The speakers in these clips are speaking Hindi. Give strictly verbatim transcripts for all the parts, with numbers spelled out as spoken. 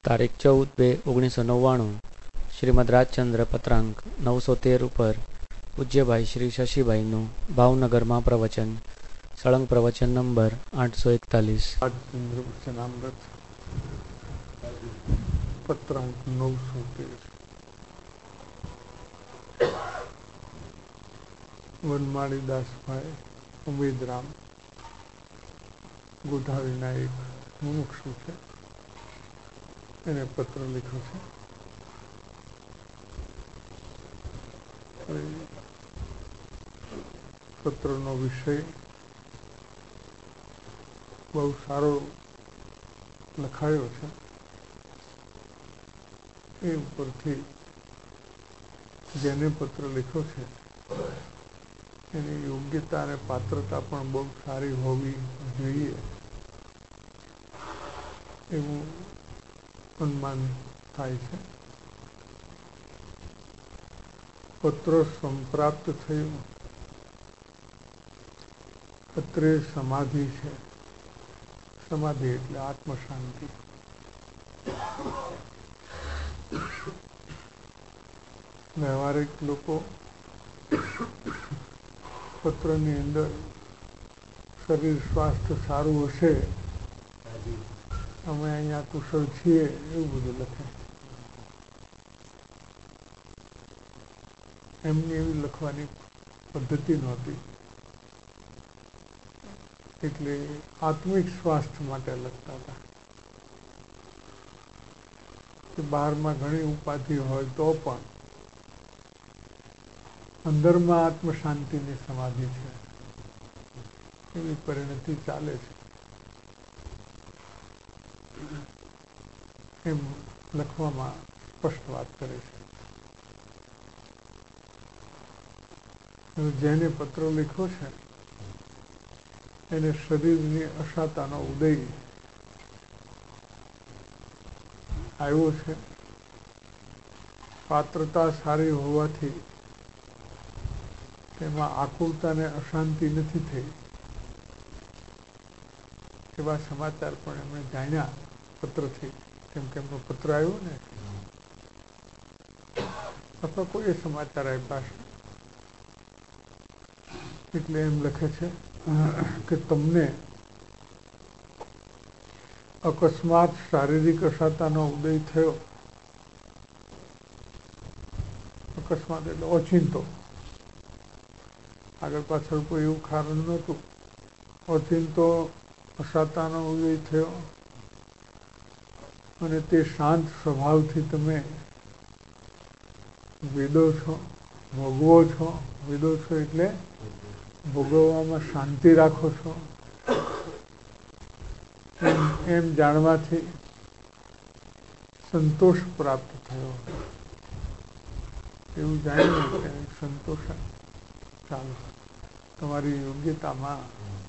તારીખ ચૌદ બે ઓગણીસો નવ્વાણું શ્રીમદ રાજચંદ્ર પત્રાંક નવસો તેર ઉપર પૂજ્યભાઈ શ્રી શશીભાઈનું ભાવનગરમાં પ્રવચન, સળંગ પ્રવચન નંબર આઠસો એકતાલીસ. રાજચંદ્ર વચનામૃત પત્રાંક નવસો તેર. વનમાળીદાસભાઈ ઉમેદરામ ગોધાવીના એક મુમુક્ષુ છે, એને પત્ર લખ્યો છે. પત્રનો વિષય બહુ સારો લખાયો છે. એ ઉપરથી જેને પત્ર લખ્યો છે એની યોગ્યતા અને પાત્રતા પણ બહુ સારી હોવી જોઈએ એવું અનુમાન થાય છે. પત્ર સંપ્રાપ્ત થયું, અત્રે સમાધિ છે. સમાધિ એટલે આત્મશાંતિ. વ્યવહારિક લોકો પત્રની અંદર શરીર સ્વાસ્થ્ય સારું હશે, અમે અહીંયા કુશળ છીએ, એવું બધું લખે. એમની એવી લખવાની પદ્ધતિ નહોતી, એટલે આત્મિક સ્વાસ્થ્ય માટે લખતા હતા. કે બહારમાં ઘણી ઉપાધિ હોય તો પણ અંદરમાં આત્મ શાંતિની સમાધિ છે, એવી પરિણતિ ચાલે છે. એમ લખવામાં સ્પષ્ટ વાત કરે છે. જેને પત્ર લખ્યો છે એને શરીરની અશાતાનો ઉદય આવ્યો છે. પાત્રતા સારી હોવાથી તેમાં આકુળતાને અશાંતિ નથી થઈ, એવા સમાચાર પણ એમણે જાણ્યા પત્રથી. કેમ કે એમનો પત્ર આવ્યો ને, અથવા કોઈ સમાચાર આપ્યા છે. એટલે એમ લખે છે કે તમને અકસ્માત શારીરિક અશાતાનો ઉદય થયો. અકસ્માત એટલે ઓચિંતો, આગળ પાછળ કોઈ એવું કારણ નહોતું. ઓચિંતો અશાતાનો ઉદય થયો અને તે શાંત સ્વભાવથી તમે વેદો છો, ભોગવો છો. વેદો છો એટલે ભોગવવામાં શાંતિ રાખો છો, એમ એમ જાણવાથી સંતોષ પ્રાપ્ત થયો. એવું જાણ્યું કે સંતોષ ચાલો તમારી યોગ્યતામાં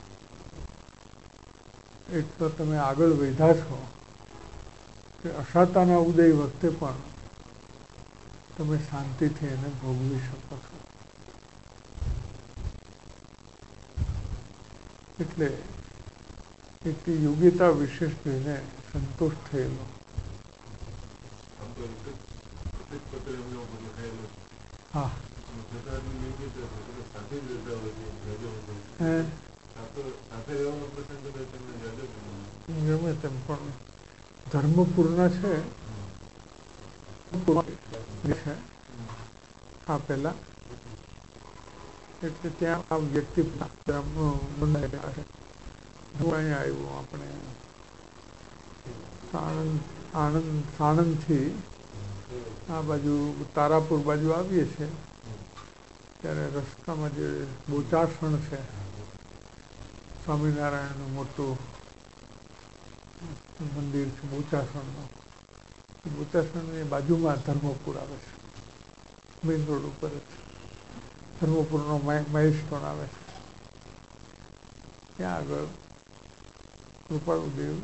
એટલો તમે આગળ વધ્યા છો કે અશાતાના ઉદય વખતે પણ તમે શાંતિથી એને ભોગવી શકો છો. એટલે એક યોગ્યતા વિશેષ જોઈને સંતોષ થયેલો. હા, ગમે તેમ પણ ધર્મપુરના છે આપેલા, એટલે ત્યાં આ વ્યક્તિ અહીંયા આવ્યું. આપણે સાણંદ આણંદ સાણંદથી આ બાજુ તારાપુર બાજુ આવીએ છીએ ત્યારે રસ્તામાં જે બોચાસણ છે, સ્વામિનારાયણનું મોટું મંદિર છે બોચાસણનું. બોચાસણની બાજુમાં ધર્મપુર આવે છે, મેઇન રોડ ઉપર જ ધર્મપુરનો માઇલસ્ટોન આવે છે. ત્યાં આગળ કૃપાળુદેવ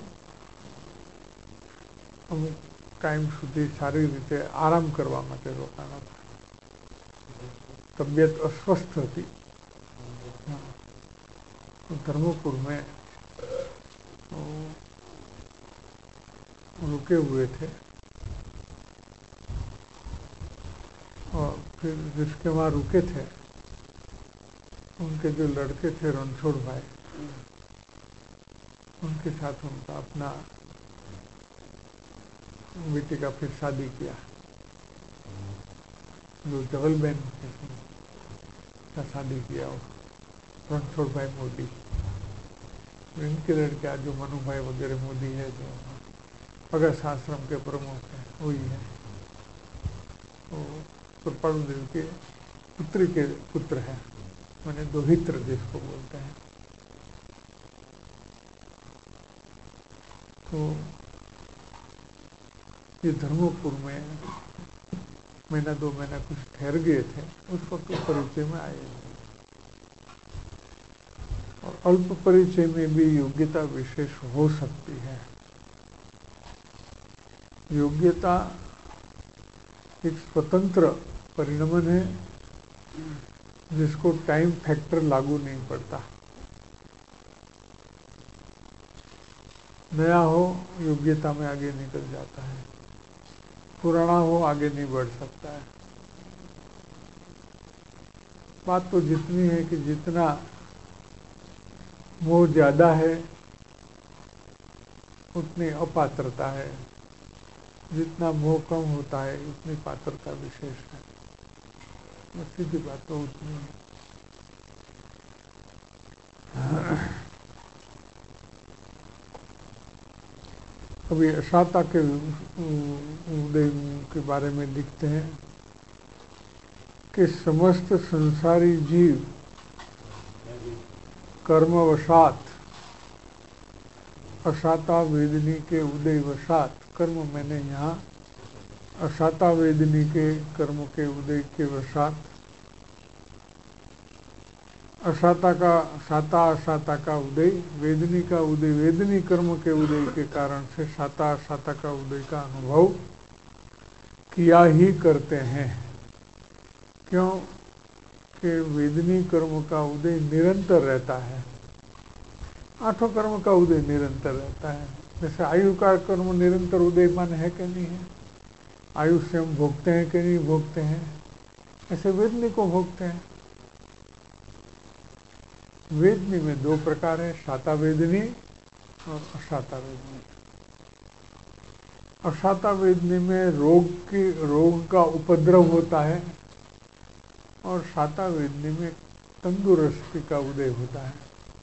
અમુક ટાઈમ સુધી સારી રીતે આરામ કરવા માટે રોકાણા હતા. તબિયત અસ્વસ્થ હતી. धर्मपुर में रुके हुए थे। फिर जिसके वहाँ रुके थे उनके जो लड़के थे रणछोड़ भाई, उनके साथ उनका अपना बेटी का फिर शादी किया, जो जगल बहन का शादी किया वो रणछोड़ भाई मोदी। इनके लड़के आज जो मनु भाई वगैरह मोदी है, जो अगस्त आश्रम के प्रमुख है, वही है। वो कृपाणु देव के पुत्री के पुत्र है, मैंने दोहित्र जिसको बोलते हैं। तो ये धर्मपुर में महीना दो महीना कुछ ठहर गए थे, उस वक्त तो परिचय में आए और अल्प परिचय में भी योग्यता विशेष हो सकती है। योग्यता एक स्वतंत्र परिणमन है जिसको टाइम फैक्टर लागू नहीं पड़ता। नया हो योग्यता में आगे निकल जाता है, पुराना हो आगे नहीं बढ़ सकता है। बात तो जितनी है कि जितना मोह ज्यादा है उतनी अपात्रता है, जितना मोह कम होता है उतनी पात्रता विशेष है। बस सीधी बात तो उतनी है। अभी अशाता के उदय के बारे में लिखते हैं कि समस्त संसारी जीव कर्मवशात अशाता वेदनी के उदय वशात, कर्म मैंने यहाँ अशाता वेदनी के कर्म के उदय के वशात, अशाता का शाता अशाता का उदय, वेदनी का उदय वेदनी कर्म के उदय के कारण से शाता अशाता का उदय का अनुभव किया ही करते हैं। क्यों कि वेदनी कर्म का उदय निरंतर रहता है, आठों कर्म का उदय निरंतर रहता है। जैसे आयु का कर्म निरंतर उदयमान है कि नहीं है, आयु से हम भोगते हैं कि नहीं भोगते हैं, ऐसे वेदनी को भोगते हैं। वेदनी में दो प्रकार है, शाता वेदनी और अशाता वेदनी। अशाता वेदनी में रोग की रोग का उपद्रव होता है और शाता वेदनी में तंदुरुस्ती का उदय होता है।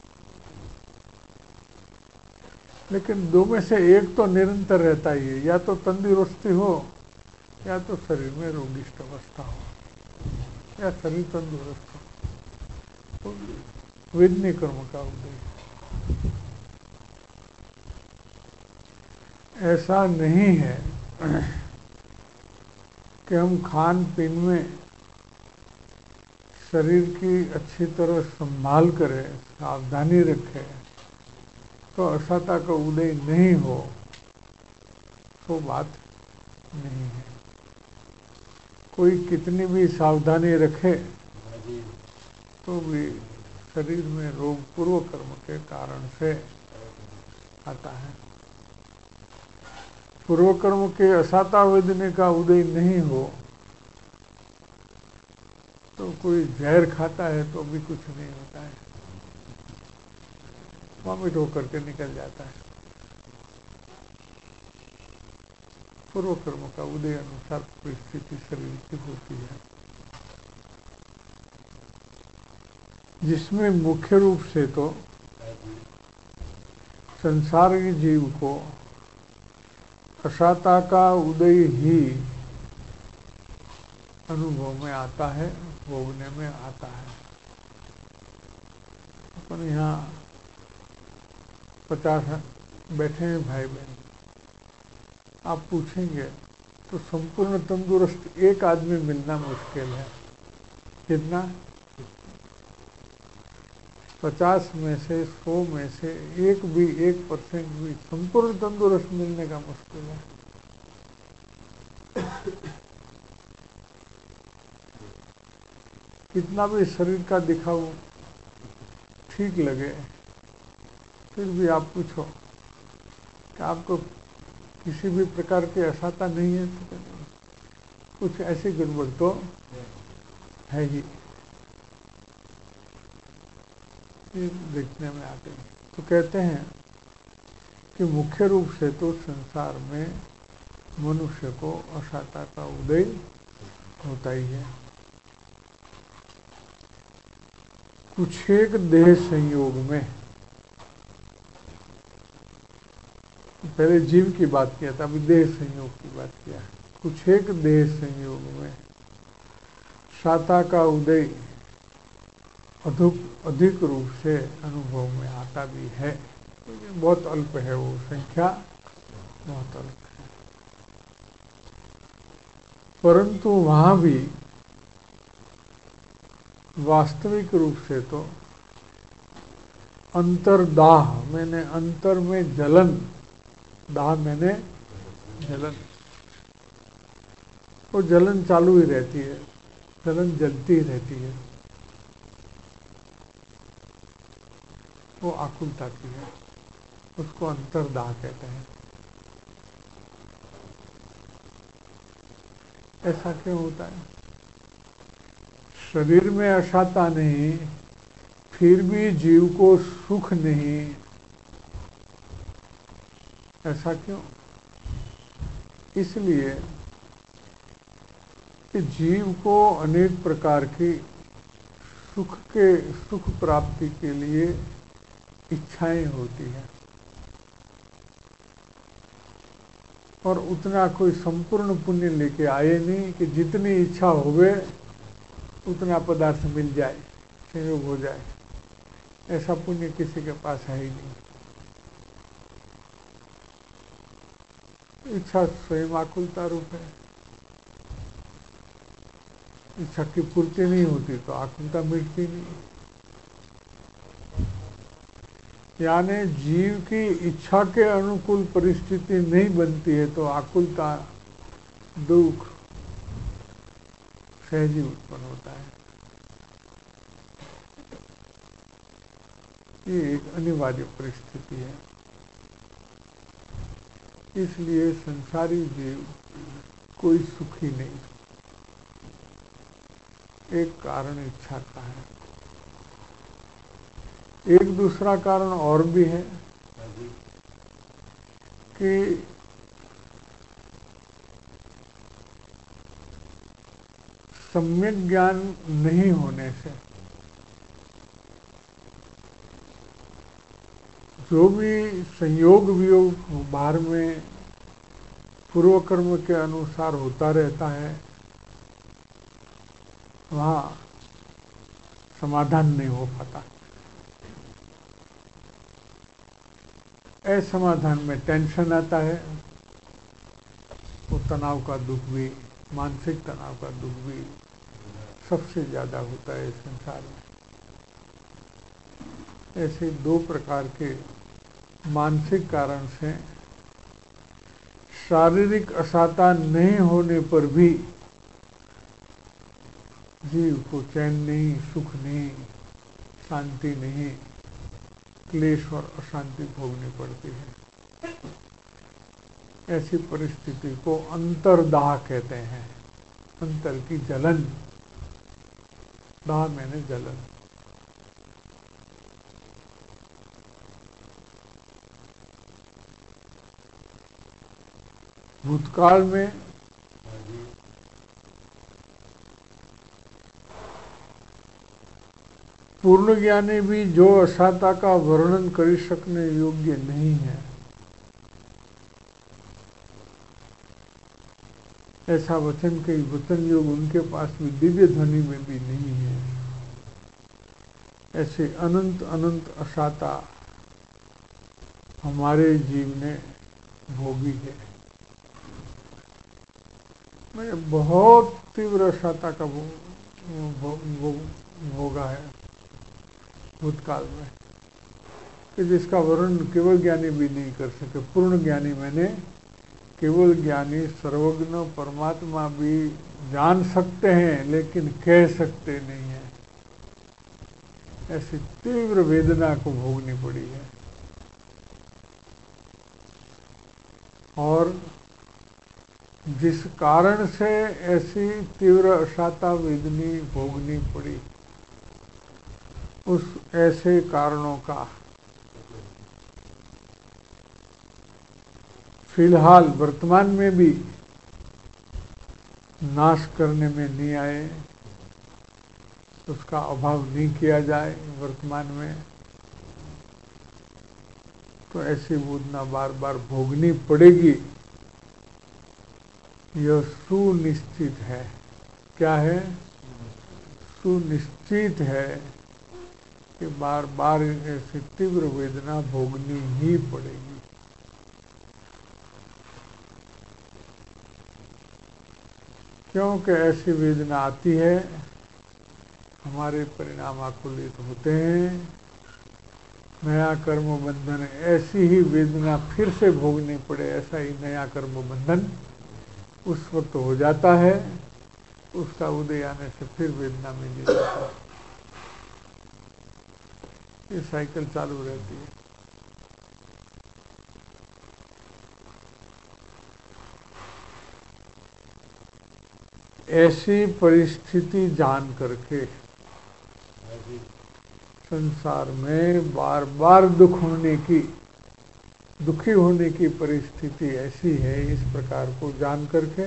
लेकिन दो में से एक तो निरंतर रहता ही है, या तो तंदुरुस्ती हो या तो शरीर में रोगिष्ट अवस्था हो या शरीर तंदुरुस्त हो, तो वेदनी कर्म का उदय। ऐसा नहीं है कि हम खान पीन में शरीर की अच्छी तरह संभाल करें, सावधानी रखें तो अशाता का उदय नहीं हो, तो बात नहीं है। कोई कितनी भी सावधानी रखे तो भी शरीर में रोग पूर्व कर्म के कारण से आता है। पूर्व कर्म के अशाता वेदनी का उदय नहीं हो तो कोई जहर खाता है तो भी कुछ नहीं होता है, वॉमिट होकर के निकल जाता है। पूर्व कर्म का उदय अनुसार परिस्थिति शरीर की होती है, जिसमें मुख्य रूप से तो संसार के जीव को अशाता का उदय ही अनुभव में आता है, भोगने में आता है। अपन यहाँ पचास बैठे हैं भाई बहन, आप पूछेंगे तो संपूर्ण तंदुरुस्त एक आदमी मिलना मुश्किल है। कितना? पचास में से सौ में से एक भी एक परसेंट भी संपूर्ण तंदुरुस्त मिलने का मुश्किल है। कितना भी शरीर का दिखाओ ठीक लगे, फिर भी आप पूछो कि आपको किसी भी प्रकार की अशाता नहीं है, तो कुछ ऐसी गड़बड़ तो है ही, ये देखने में आते हैं। तो कहते हैं कि मुख्य रूप से तो संसार में मनुष्य को असाता का उदय होता ही है। कुछ एक देह संयोग में, पहले जीव की बात किया था, अभी देह संयोग की बात किया है। कुछ एक देह संयोग में साता का उदय अधिक अधिक रूप से अनुभव में आता भी है, लेकिन बहुत अल्प है, वो संख्या बहुत अल्प है। परंतु वहां भी वास्तविक रूप से तो अंतर्दाह, मैंने अंतर में जलन, दाह मैंने जलन, वो जलन चालू ही रहती है, जलन जलती ही रहती है, वो आकुलता की है, उसको अंतर्दाह कहते हैं। ऐसा क्यों होता है? शरीर में असाता नहीं, फिर भी जीव को सुख नहीं, ऐसा क्यों? इसलिए कि जीव को अनेक प्रकार की सुख के सुख प्राप्ति के लिए इच्छाएं होती हैं, और उतना कोई संपूर्ण पुण्य लेके आए नहीं कि जितनी इच्छा होवे उतना पदार्थ मिल जाए, संयोग हो जाए। ऐसा पुण्य किसी के पास है ही नहीं। इच्छा स्वयं आकुलता रूप है। इच्छा की पूर्ति नहीं होती तो आकुलता मिटती नहीं। यानी जीव की इच्छा के अनुकूल परिस्थिति नहीं बनती है तो आकुलता, दुख सहज ही उत्पन्न होता है। ये एक अनिवार्य परिस्थिति है। इसलिए संसारी जीव कोई सुखी नहीं। एक कारण इच्छा का है, एक दूसरा कारण और भी है कि सम्यक ज्ञान नहीं होने से जो भी संयोग वियोग बाहर में पूर्व कर्म के अनुसार होता रहता है, वहाँ समाधान नहीं हो पाता। असमाधान में टेंशन आता है, वो तनाव का दुख भी, मानसिक तनाव का दुख भी सबसे ज्यादा होता है इस संसार में। ऐसे दो प्रकार के मानसिक कारण से शारीरिक असाता नहीं होने पर भी जीव को चैन नहीं, सुख नहीं, शांति नहीं, क्लेश और अशांति भोगनी पड़ती है। ऐसी परिस्थिति को अंतर्दाह कहते हैं। अंतर की जलन, दाह मैंने जलन। भूतकाल में पूर्ण ज्ञानी भी जो असाता का वर्णन कर सकने योग्य नहीं है, ऐसा वचन कई वचन योग उनके पास भी दिव्य ध्वनि में भी नहीं है। ऐसे अनंत अनंत असाता हमारे जीव ने भोगी है। मैंने बहुत तीव्र असाता का भो, भो, भो, भोगा है भूतकाल में, कि जिसका वर्णन केवल ज्ञानी भी नहीं कर सके। पूर्ण ज्ञानी मैंने केवल ज्ञानी सर्वज्ञ परमात्मा भी जान सकते हैं लेकिन कह सकते नहीं है। ऐसी तीव्र वेदना को भोगनी पड़ी है। और जिस कारण से ऐसी तीव्र अशाता वेदनी भोगनी पड़ी, उस ऐसे कारणों का फिलहाल वर्तमान में भी नाश करने में नहीं आए, उसका अभाव नहीं किया जाए वर्तमान में, तो ऐसी वेदना बार बार भोगनी पड़ेगी। यह सुनिश्चित है। क्या है? सुनिश्चित है कि बार बार ऐसी तीव्र वेदना भोगनी ही पड़ेगी। क्योंकि ऐसी वेदना आती है, हमारे परिणाम आकुलित होते हैं, नया कर्म बंधन, ऐसी ही वेदना फिर से भोगनी पड़े, ऐसा ही नया कर्म बंधन उस वक्त हो जाता है। उसका उदय आने से फिर वेदना में गिर जाता है। ये साइकिल चालू रहती है। ऐसी परिस्थिति जान करके संसार में बार बार दुख होने की, दुखी होने की परिस्थिति ऐसी है, इस प्रकार को जान करके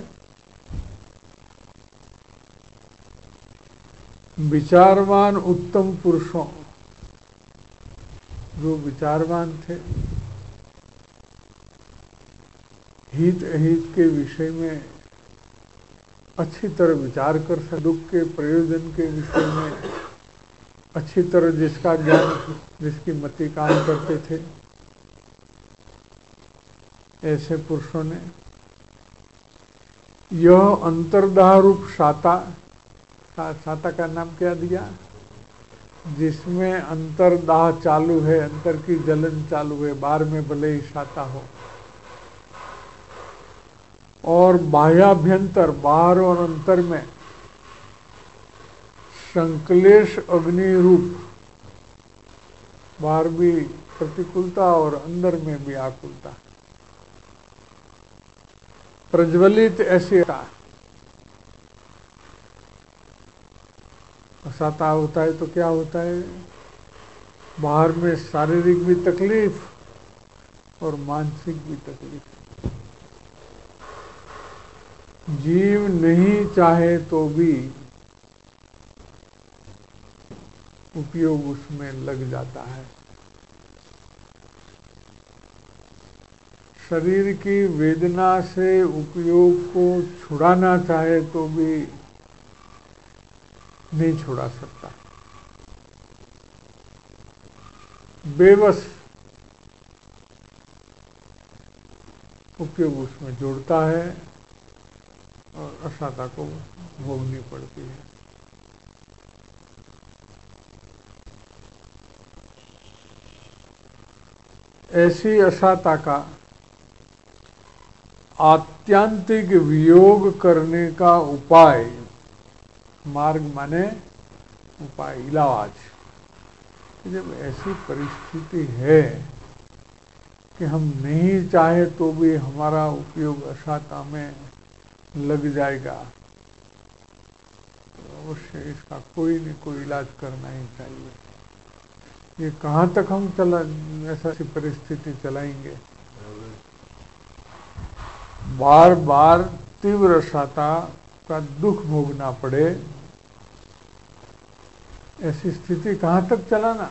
विचारवान उत्तम पुरुषों, जो विचारवान थे, हित अहित के विषय में अच्छी तरह विचार कर सके, दुख के प्रयोजन के विषय में अच्छी तरह जिसका ज्ञान, जिसकी मति काम करते थे, ऐसे पुरुषों ने यह अंतर्दाह रूप शाता, शाता का नाम क्या दिया? जिसमें अंतर्दाह चालू है, अंतर की जलन चालू है, बाहर में भले ही शाता हो, और बाह्याभ्यंतर, बाहर और अंतर में संक्लेश अग्नि रूप, बाहर भी प्रतिकूलता और अंदर में भी आकुलता प्रज्वलित ऐसी अशाता होता है। तो क्या होता है? बाहर में शारीरिक भी तकलीफ और मानसिक भी तकलीफ। जीव नहीं चाहे तो भी उपयोग उसमें लग जाता है। शरीर की वेदना से उपयोग को छुड़ाना चाहे तो भी नहीं छुड़ा सकता। बेबस उपयोग उसमें जोड़ता है और अशाता को भोगनी पड़ती है। ऐसी अशाता का आत्यंतिक वियोग करने का उपाय, मार्ग माने उपाय, इलाज। जब ऐसी परिस्थिति है कि हम नहीं चाहे तो भी हमारा उपयोग अशाता में लग जाएगा, तो अवश्य इसका कोई न कोई इलाज करना ही चाहिए। ये कहाँ तक हम चला ऐसा परिस्थिति चलाएंगे? बार बार तीव्र अशाता का दुख भोगना पड़े, ऐसी स्थिति कहाँ तक चलाना?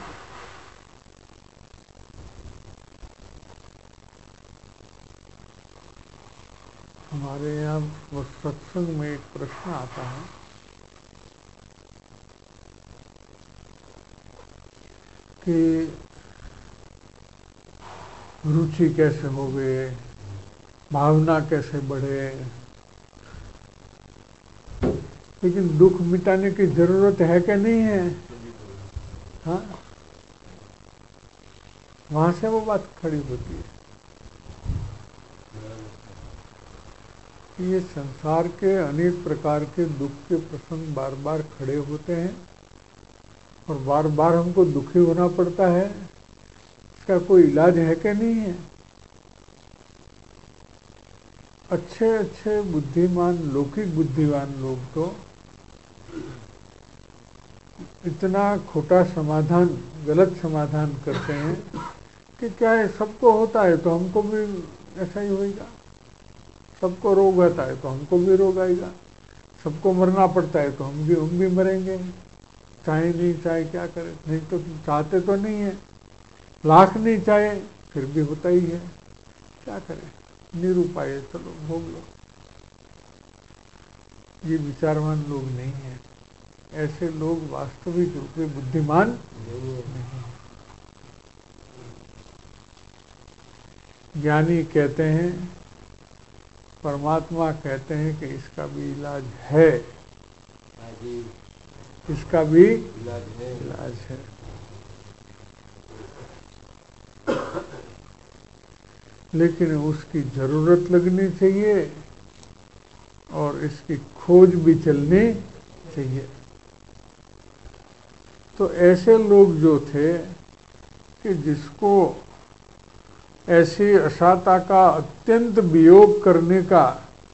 हमारे यहाँ सत्संग में एक प्रश्न आता है कि रुचि कैसे होवे, भावना कैसे बढ़े, लेकिन दुख मिटाने की जरूरत है कि नहीं है? हाँ, वहां से वो बात खड़ी होती है। ये संसार के अनेक प्रकार के दुख के प्रसंग बार बार खड़े होते हैं और बार बार हमको दुखी होना पड़ता है। इसका कोई इलाज है कि नहीं है? अच्छे अच्छे बुद्धिमान लौकिक बुद्धिमान लोग तो इतना खोटा समाधान, गलत समाधान करते हैं कि क्या है, सबको होता है तो हमको भी ऐसा ही होएगा, सबको रोग होता है तो हमको भी रोग आएगा, सबको मरना पड़ता है तो हम भी हम भी मरेंगे, चाहे नहीं चाहे क्या करें, नहीं तो चाहते तो नहीं है, लाख नहीं चाहे फिर भी होता ही है, क्या करें, निरुपाय, चलो भोग लो। ये विचारवान लोग नहीं है, ऐसे लोग वास्तविक रूप में बुद्धिमान नहीं है। ज्ञानी कहते हैं, परमात्मा कहते हैं कि इसका भी इलाज है, इसका भी इलाज है, इलाज है। लेकिन उसकी जरूरत लगनी चाहिए और इसकी खोज भी चलनी चाहिए। तो ऐसे लोग जो थे कि जिसको ऐसी अशाता का अत्यंत वियोग करने का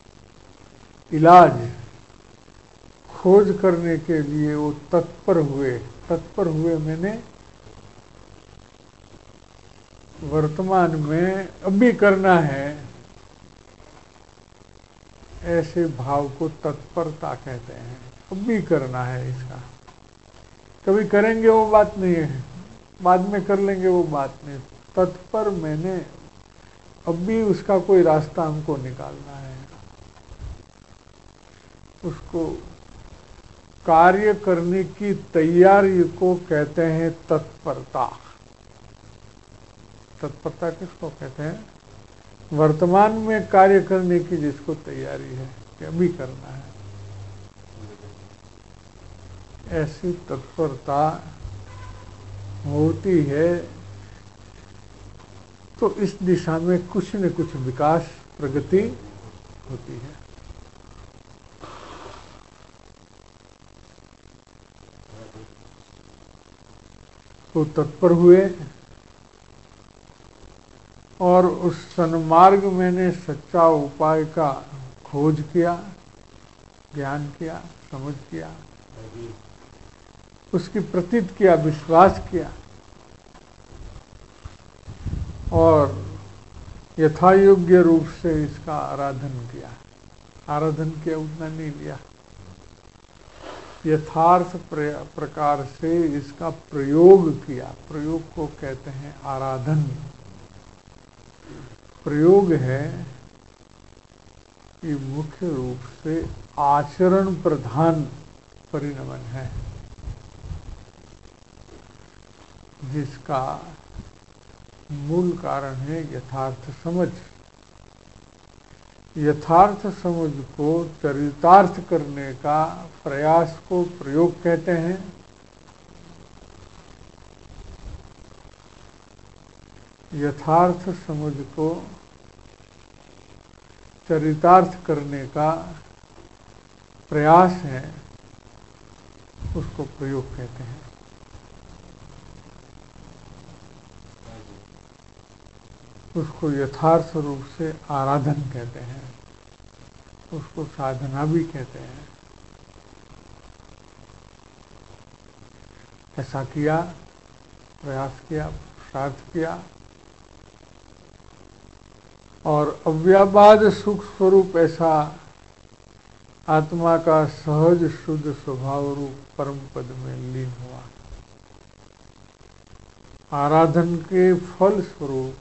इलाज खोज करने के लिए वो तत्पर हुए, तत्पर हुए मैंने वर्तमान में अभी करना है, ऐसे भाव को तत्परता कहते हैं। अभी करना है इसका, कभी करेंगे वो बात नहीं है, बाद में कर लेंगे वो बात नहीं, तत्पर मैंने अभी उसका कोई रास्ता हमको निकालना है, उसको कार्य करने की तैयारी को कहते हैं तत्परता। तत्परता किसको कहते हैं? वर्तमान में कार्य करने की जिसको तैयारी है कि अभी करना है, ऐसी तत्परता होती है तो इस दिशा में कुछ न कुछ विकास प्रगति होती है। तो तत्पर हुए और उस सन्मार्ग मैंने सच्चा उपाय का खोज किया, ज्ञान किया, समझ किया, उसकी प्रतीत किया, विश्वास किया और यथा योग्य रूप से इसका आराधन किया। आराधन किया उतना नहीं लिया, यथार्थ प्रकार से इसका प्रयोग किया। प्रयोग को कहते हैं आराधन। प्रयोग है कि मुख्य रूप से आचरण प्रधान परिणमन है, जिसका मूल कारण है यथार्थ समझ। यथार्थ समझ को चरितार्थ करने का प्रयास को प्रयोग कहते हैं। यथार्थ समझ को चरितार्थ करने का प्रयास है, उसको प्रयोग कहते हैं। उसको यथार्थ रूप से आराधन कहते हैं, उसको साधना भी कहते हैं। ऐसा किया, प्रयास किया, पुरुषार्थ किया और अव्याबाद सुख स्वरूप ऐसा आत्मा का सहज शुद्ध स्वभाव रूप परम पद में लीन हुआ। आराधन के फल स्वरूप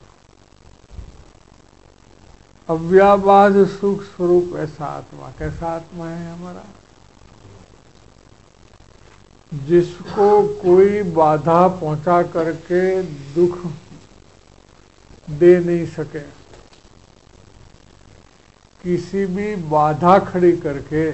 अव्याबाद सुख स्वरूप ऐसा आत्मा, कैसा आत्मा है हमारा? जिसको कोई बाधा पहुंचा करके दुख दे नहीं सके, किसी भी बाधा खड़ी करके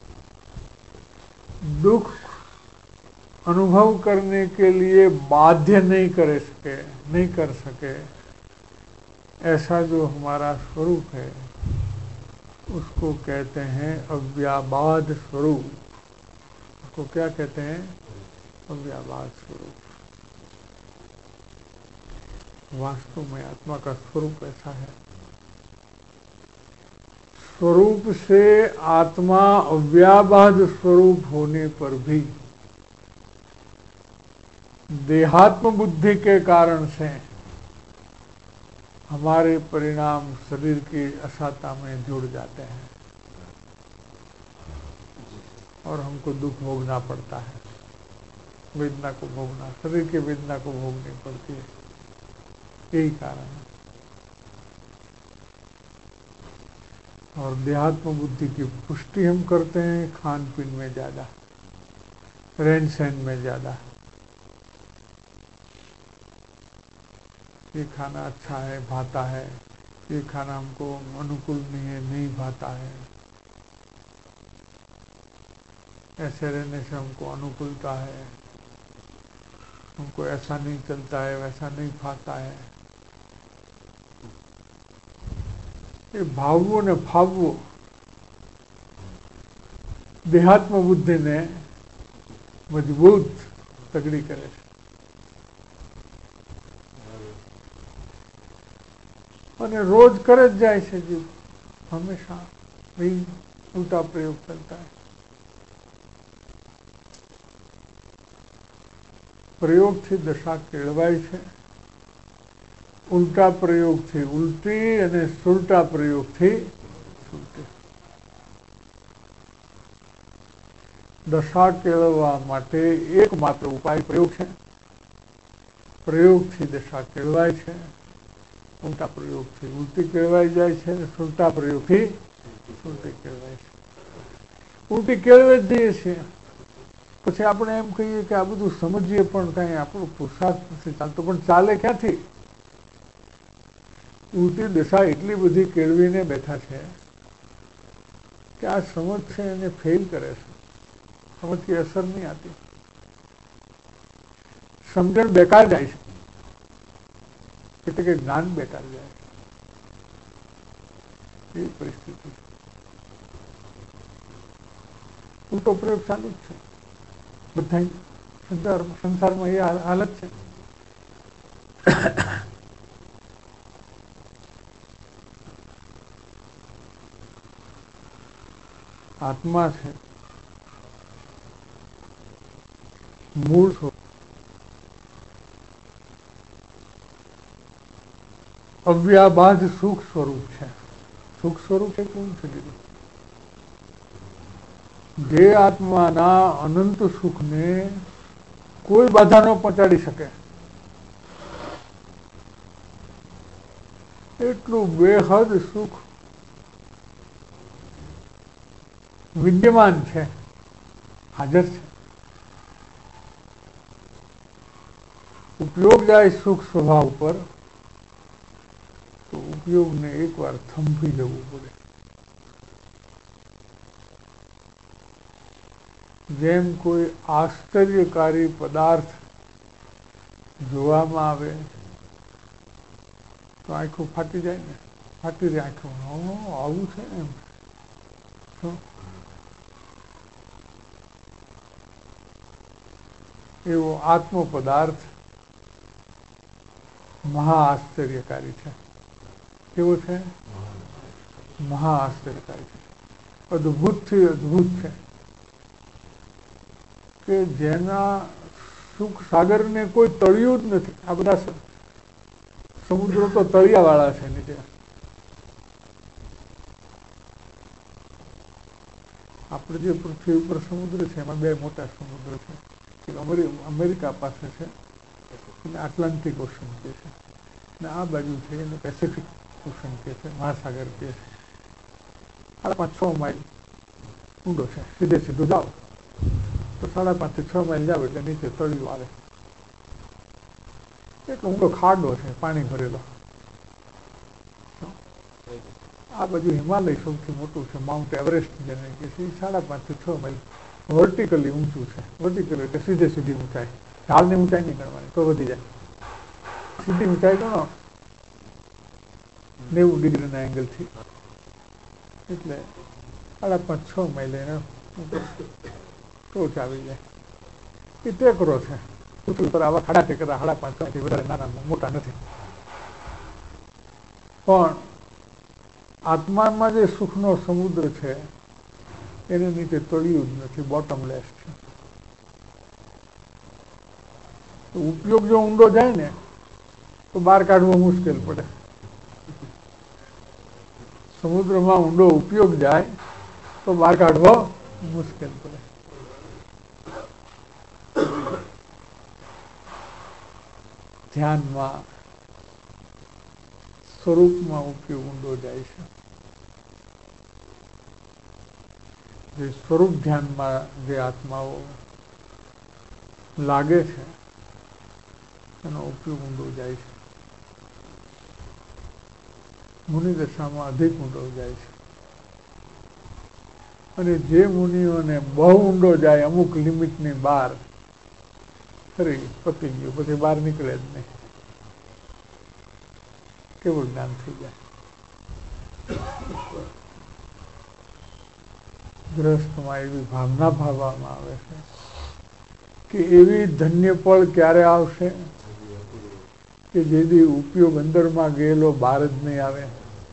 दुख अनुभव करने के लिए बाध्य नहीं कर सके, नहीं कर सके, ऐसा जो हमारा स्वरूप है उसको कहते हैं अव्याबाद स्वरूप। उसको क्या कहते हैं? अव्याबाद स्वरूप। वास्तव में आत्मा का स्वरूप ऐसा है, स्वरूप से आत्मा अव्याबाद स्वरूप होने पर भी देहात्म बुद्धि के कारण से हमारे परिणाम शरीर की असाता में जुड़ जाते हैं और हमको दुख भोगना पड़ता है, वेदना को भोगना, शरीर की वेदना को भोगनी पड़ती है। यही कारण है। और देहात्म बुद्धि की पुष्टि हम करते हैं खान पीन में ज्यादा, रहन सहन में ज्यादा। ये खाना अच्छा है, भाता है, ये खाना हमको अनुकूल नहीं है, नहीं भाता है। ऐसे रहने से हमको अनुकूलता है, हमको ऐसा नहीं चलता है, वैसा नहीं भाता है। ये भावो ने फावो देहात्म बुद्धि ने मजबूत तगड़ी करे છે અને રોજ કરે જ જાય છે જીવ, હંમેશા ભાઈ ઉલટા પ્રયોગ કરતા है। પ્રયોગથી દશા કેળવાય છે, ઉલટા પ્રયોગથી ઉલટી અને સુલટા પ્રયોગથી સુલટી। દશા કેળવવા માટે એકમાત્ર ઉપાય પ્રયોગ છે। પ્રયોગથી દશા કેળવાય છે, ઉલટા પ્રયોગથી ઉલટી કેળવાઈ જાય છે, સુલટા પ્રયોગથી સુલટી કેળવાય છે। ઉલટી કેળવે જ જઈએ છીએ, પછી આપણે એમ કહીએ કે આ બધું સમજીએ પણ કઈ આપણો પુરુષાર્થ નથી ચાલતો, પણ ચાલે ક્યાંથી? ઉલટી દશા એટલી બધી કેળવીને બેઠા છે કે આ સમજ છે એને ફેલ કરે છે, સમજ की असर नहीं आती, समझण बेकार जाए છે, એટલે કે જ્ઞાન બેકાર જાય એ પરિસ્થિતિ। ઉલટો પ્રયોગ ચાલુ જ છે બધા સંસારમાં, સંસારમાં એ હાલત છે। આત્મા છે મૂળ અવ્યાબાદ સુખ સ્વરૂપ છે। સુખ સ્વરૂપ એ કોણ છે દીધું? જે આત્માના અનંત સુખને કોઈ બાધા ન પહોંચાડી શકે એટલું બેહદ સુખ વિદ્યમાન છે, હાજર છે। ઉપયોગ જાય સુખ સ્વભાવ પર તો ઉપયોગને એકવાર થંભી જવું પડે। જેમ કોઈ આશ્ચર્યકારી પદાર્થ જોવામાં આવે તો આંખો ફાટી જાય ને, ફાટી જાય આંખો, આવું છે એમ। એવો આત્મ પદાર્થ મહા આશ્ચર્યકારી છે। કેવો છે? મહા આશ્ચર્યકારી છે, અદભુત થી અદભુત છે કે જેના સુખ સાગરને કોઈ તળિયું જ નથી। આ બધા સમુદ્રો તો તળિયા વાળા છે નીચે। આપણે જે પૃથ્વી ઉપર સમુદ્ર છે એમાં બે મોટા સમુદ્ર છે, એક અમેરિકા પાસે છે એને આટલાન્ટિક ઓશન કહે છે, અને આ બાજુ છે એને પેસિફિક ઓશન કહે છે, મહાસાગર કહે છે। સાડા પાંચ છ માઇલ ઊંડો છે, સીધે સીધું જાઓ તો સાડા પાંચ થી છ માઇલ જાવ એટલે નીચે તળિયું આવે, એટલો ઊંડો ખાડો છે પાણી ભરેલો। આ બાજુ હિમાલય સૌથી મોટું છે, માઉન્ટ એવરેસ્ટ જેને કે છે, સાડા પાંચ થી છ માઇલ વર્ટિકલી ઊંચું છે। વર્ટિકલી એટલે સીધે સીધી ઊંચાઈ, ઢાળની ઊંચાઈ નહીં ગણવાની તો વધી જાય, સીધી ઊંચાઈ ગણો નેવું ડિગ્રીના એંગલથી, એટલે સાડા પાંચ છ માઇલ એને ટોચ આવી જાય। એ ટેકરો છે, પૃથ્વી પર આવા ખાડા ટેકરા સાડા પાંચ છ થી વધારે નાના મોટા નથી, પણ આત્મામાં જે સુખનો સમુદ્ર છે એને નીચે તળિયું જ નથી, બોટમલેસ છે. ઉપયોગ જો ઊંડો જાય ને તો બહાર કાઢવો મુશ્કેલ પડે. સમુદ્રમાં ઊંડો ઉપયોગ જાય તો બહાર કાઢવો મુશ્કેલ પડે. ધ્યાનમાં સ્વરૂપમાં ઉપયોગ ઊંડો જાય છે. જે સ્વરૂપ ધ્યાનમાં જે આત્માઓ લાગે છે એનો ઉપયોગ ઊંડો જાય છે. મુનિ દશામાં અધિક ઊંડો જાય છે. અને જે મુનિઓને બહુ ઊંડો જાય અમુક લિમિટની બહાર, ફરી પતી ગયું, પછી બહાર નીકળે જ નહીં, કેવું જ્ઞાન થઈ જાય. ગ્રહસ્થમાં એવી ભાવના ભાવવામાં આવે છે કે એવી ધન્ય પળ ક્યારે આવશે કે જેથી ઉપયોગ અંદરમાં ગયેલો બહાર જ નહીં આવે,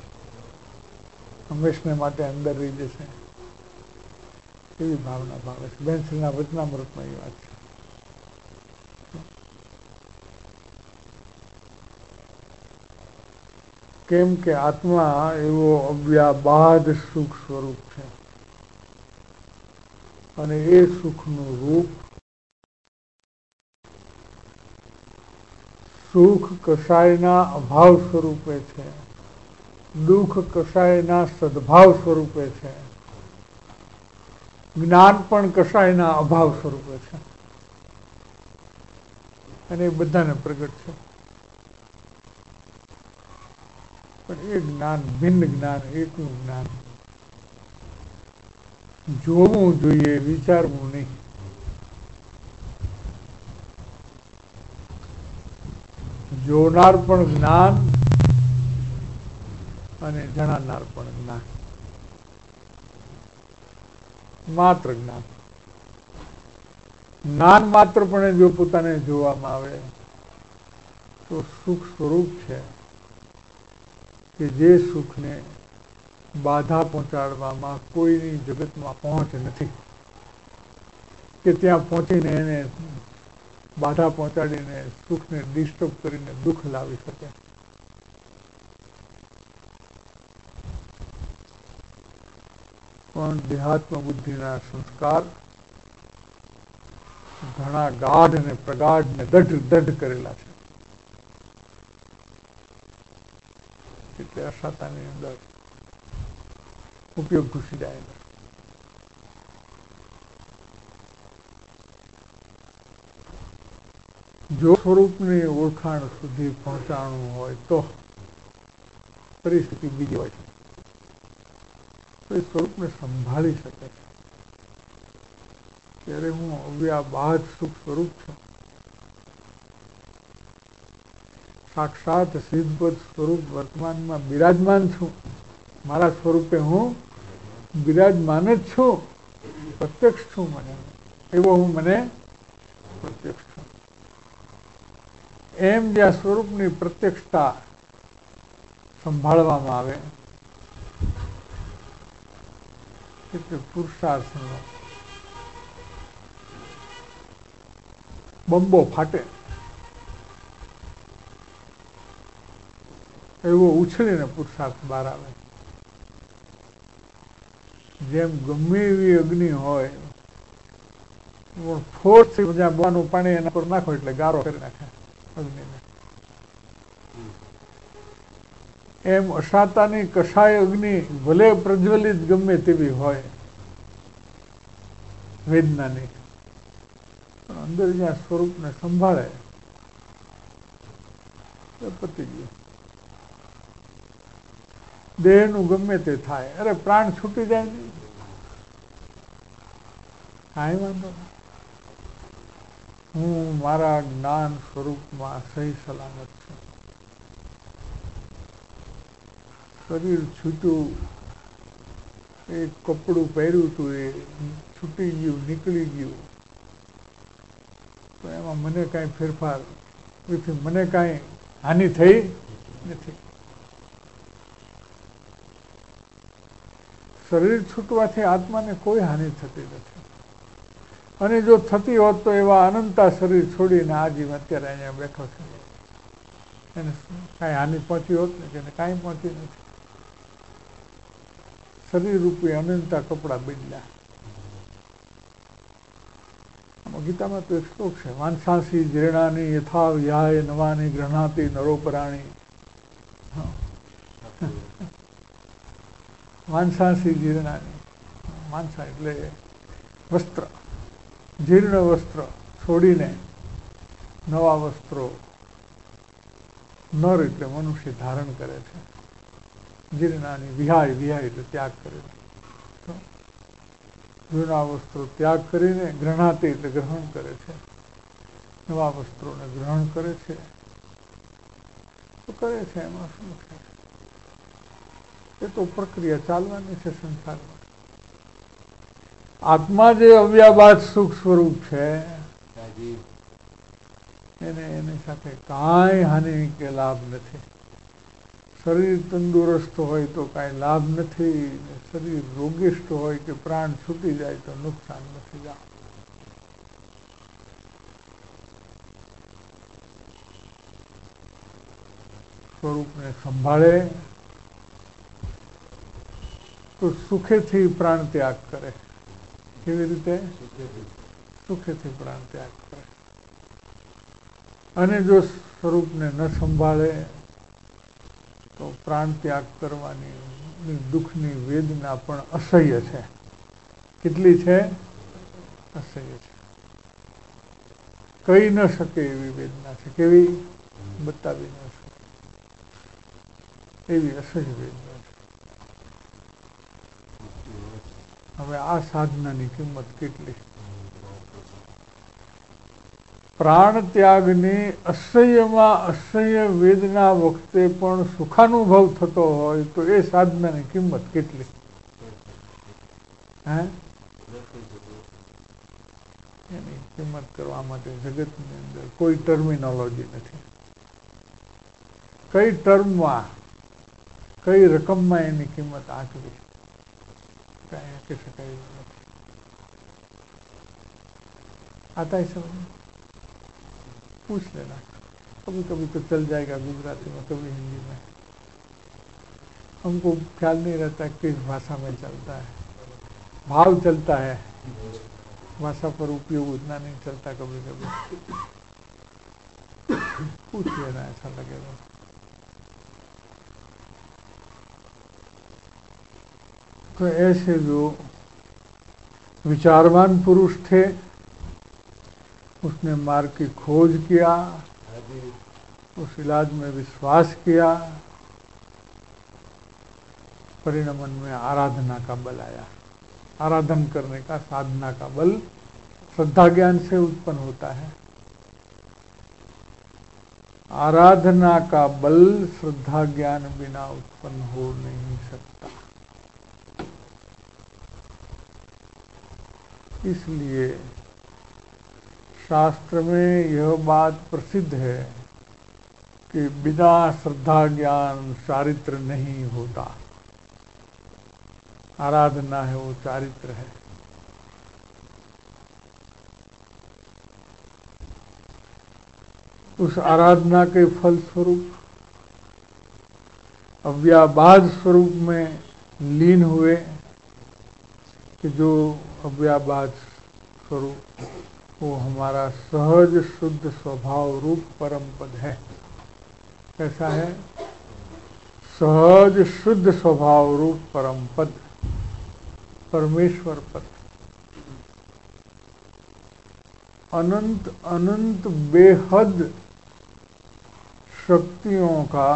હંમેશને માટે અંદર રહી જશે, એવી ભાવના ભાવે છે. બેનશ્રીના વચનામૃતમાં એ વાત છે. કેમ કે આત્મા એવો અવ્યાબાદ સુખ સ્વરૂપ છે અને એ સુખનું રૂપ સુખ કશાયના અભાવ સ્વરૂપે છે, દુઃખ કશાયના સદભાવ સ્વરૂપે છે, જ્ઞાન પણ કશાયના અભાવ સ્વરૂપે છે. અને એ બધાને પ્રગટ છે. પણ એ જ્ઞાન ભિન્ન જ્ઞાન, એકનું જ્ઞાન જોવું જોઈએ, વિચારવું નહીં. જોનાર પણ જ્ઞાન અને જણાનાર પણ જ્ઞાન, માત્ર જ્ઞાન. જ્ઞાન માત્ર પણ જો પોતાને જોવામાં આવે તો સુખ સ્વરૂપ છે કે જે સુખને બાધા પહોંચાડવામાં કોઈની જગતમાં પહોંચ નથી કે ત્યાં પહોંચીને એને બાધા પહોંચાડીને સુખને ડિસ્ટર્બ કરીને દુઃખ લાવી શકે. પણ દેહાત્મ બુદ્ધિના સંસ્કાર ઘણા ગાઢ ને પ્રગાઢ ને દઢ દઢ કરેલા છે. એટલે અસાતાની અંદર ઉપયોગ ઘૂસી જાય. જો સ્વરૂપની ઓળખાણ સુધી પહોંચાડવું હોય તો પરિસ્થિતિ બીજી હોય છે. તો એ સ્વરૂપને સંભાળી શકે છે. ત્યારે હું અવ્યાબાદ સુખ સ્વરૂપ છું, સાક્ષાત સિદ્ધપદ સ્વરૂપ વર્તમાનમાં બિરાજમાન છું. મારા સ્વરૂપે હું બિરાજમાન જ છું, પ્રત્યક્ષ છું. મને એવો હું મને પ્રત્યક્ષ છું. એમ જ્યાં સ્વરૂપની પ્રત્યક્ષતા સંભાળવામાં આવે એટલે પુરુષાર્થનો બંબો ફાટે એવો ઉછળીને પુરુષાર્થ બહાર આવે. જેમ ગમે એવી અગ્નિ હોય પણ ફોર્સથી જ્યાં બોવાનું પાણી એના પર નાખો એટલે ગારો કરી નાખે અગ્નિને. એમ અશાતાની કશાય અગ્નિ ભલે પ્રજ્વલિત ગમે તેવી હોય વેદનાની, પણ અંદર જ્યાં સ્વરૂપને સંભાળે તો પતી ગયું. દેહનું ગમે તે થાય, અરે પ્રાણ છૂટી જાય ને કાંઈ વાંધો નહીં. હું મારા જ્ઞાન સ્વરૂપમાં સહી સલામત છું. શરીર છૂટ્યું, એક કપડું પહેર્યું હતું એ છૂટી ગયું, નીકળી ગયું, તો એમાં મને કાંઈ ફેરફાર નથી, મને કાંઈ હાનિ થઈ નથી. શરીર છૂટવાથી આત્માને કોઈ હાનિ થતી નથી, અને જો થતી હોત તો એવા અનંતા શરીર છોડીને આ જીવ અત્યારે અહીંયા બેઠો છે એને કાંઈ હાનિ પહોંચી હોત ને કે કાંઈ પહોંચી નથી. શરીર રૂપી અનંતા કપડા બદલ્યા. આમાં ગીતામાં તો એક શ્લોક છે, વાંસાંસી જીર્ણાની યથા વ્યાય નવાની ગ્રહણાતી નરોપરાણી. વાંસાંસી જીર્ણાની, માનસા એટલે વસ્ત્ર, જીર્ણ વસ્ત્ર છોડીને નવા વસ્ત્રો નર એટલે મનુષ્ય ધારણ કરે છે. જીર્ણાની વિહાય, વિહાય એટલે ત્યાગ કરીને, જૂના વસ્ત્રો ત્યાગ કરીને ગ્રહણાતી એટલે ગ્રહણ કરે છે, નવા વસ્ત્રોને ગ્રહણ કરે છે. તો કરે છે એમાં શું છે? એ તો પ્રક્રિયા ચાલવાની છે સંસારમાં. આત્મા જે અવ્યાબાદ સુખ સ્વરૂપ છે એને એની સાથે કાંઈ હાનિ કે લાભ નથી. શરીર તંદુરસ્ત હોય તો કાંઈ લાભ નથી, શરીર રોગિષ્ટ હોય કે પ્રાણ છૂટી જાય તો નુકસાન નથી જતું. સ્વરૂપને સંભાળે તો સુખેથી પ્રાણ ત્યાગ કરે. કેવી રીતે? સુખેથી પ્રાણ ત્યાગ કરે. અને જો સ્વરૂપને ન સંભાળે તો પ્રાણ ત્યાગ કરવાની દુઃખની વેદના પણ અસહ્ય છે. કેટલી છે? અસહ્ય છે. કહી ન શકે એવી વેદના છે. કેવી? બતાવી ન શકે એવી અસહ્ય વેદના છે. હવે આ સાધનાની કિંમત કેટલી? પ્રાણ ત્યાગની અસહ્યમાં અસહ્ય વેદના વખતે પણ સુખાનુભવ થતો હોય તો એ સાધનાની કિંમત કેટલી? હે એની કિંમત કરવા માટે જગતની અંદર કોઈ ટર્મિનોલોજી નથી. કઈ ટર્મમાં, કઈ રકમમાં એની કિંમત આંકવી કઈ આંકી શકાય નથી. आता है समझ? पूछ लेना, कभी कभी तो चल जाएगा गुजराती में, कभी हिंदी में. हमको ख्याल नहीं रहता किस भाषा में चलता है. भाव चलता है, भाषा पर उपयोग उतना नहीं चलता. कभी कभी पूछ लेना, ऐसा लगेगा. तो ऐसे जो विचारवान पुरुष थे उसने मार्ग की खोज किया, उस इलाज में विश्वास किया, परिणमन में आराधना का बल आया. आराधन करने का, साधना का बल श्रद्धा ज्ञान से उत्पन्न होता है. आराधना का बल श्रद्धा ज्ञान बिना उत्पन्न हो नहीं सकता. इसलिए शास्त्र में यह बात प्रसिद्ध है कि बिना श्रद्धा ज्ञान चारित्र नहीं होता. आराधना है वो चारित्र है. उस आराधना के फल स्वरूप अव्याबाद स्वरूप में लीन हुए कि जो अव्याबाद स्वरूप वो हमारा सहज शुद्ध स्वभाव रूप परम पद है. कैसा है? सहज शुद्ध स्वभाव रूप परम पद, परमेश्वर पद. अनंत अनंत बेहद शक्तियों का,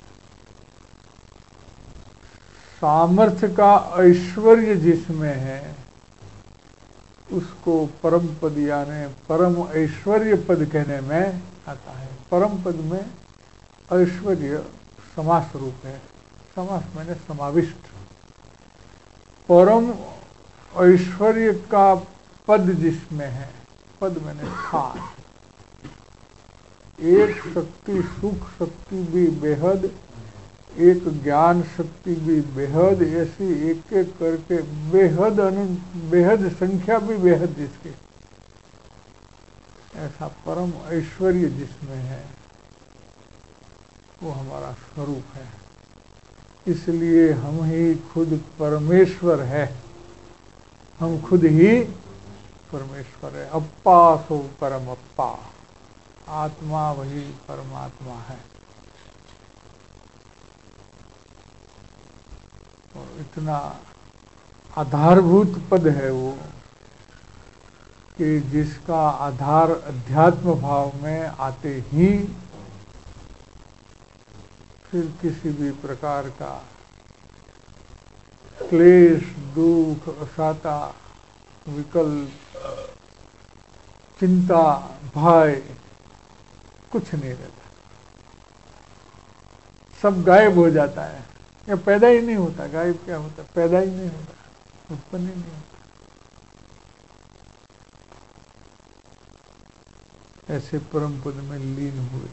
सामर्थ्य का ऐश्वर्य जिसमें है उसको परम पद यानी परम ऐश्वर्य पद कहने में आता है. परम पद में ऐश्वर्य समास रूप है. समास मैंने समाविष्ट. परम ऐश्वर्य का पद जिसमें है, पद मैंने स्थान. एक शक्ति, सुख शक्ति भी बेहद, एक ज्ञान शक्ति भी बेहद, ऐसी एक एक करके बेहद अनंत, बेहद संख्या भी बेहद जिसकी, ऐसा परम ऐश्वर्य जिसमें है, वो हमारा स्वरूप है। इसलिए हम ही खुद परमेश्वर है, हम खुद ही परमेश्वर है। अप्पा सो परम अप्पा, आत्मा वही परमात्मा है। और इतना आधारभूत पद है वो कि जिसका आधार अध्यात्म भाव में आते ही फिर किसी भी प्रकार का क्लेश, दुख, अशांता, विकल्प, चिंता, भय कुछ नहीं रहता, सब गायब हो जाता है या पैदा ही नहीं होता। गायब क्या होता? पैदा ही नहीं होता, उत्पन्न ही नहीं होता। ऐसे परम पद में लीन हुए।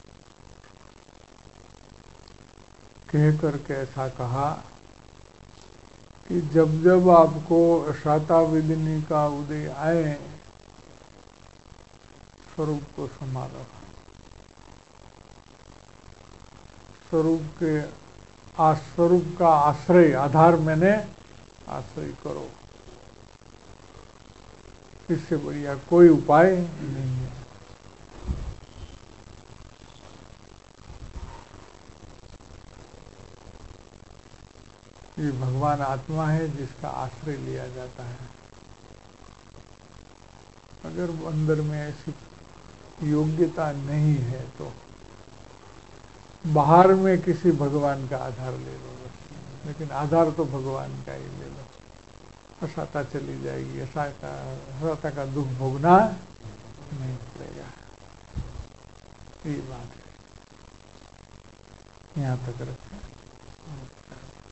कह करके ऐसा कहा कि जब जब आपको शाता वेदिनी का उदय आए, स्वरूप को संभालो, स्वरूप के आ स्वरूप का आश्रय, आधार मैंने आश्रय करो। इससे बढ़िया कोई उपाय नहीं है। ये भगवान आत्मा है जिसका आश्रय लिया जाता है। अगर अंदर में ऐसी योग्यता नहीं है तो बाहर में किसी भगवान का आधार ले लो बस, लेकिन आधार तो भगवान का ही ले लो। अशाता चली जाएगी, अशाता अशाता का दुख भोगना नहीं पड़ेगा। ये बात है, यहाँ तक रखें।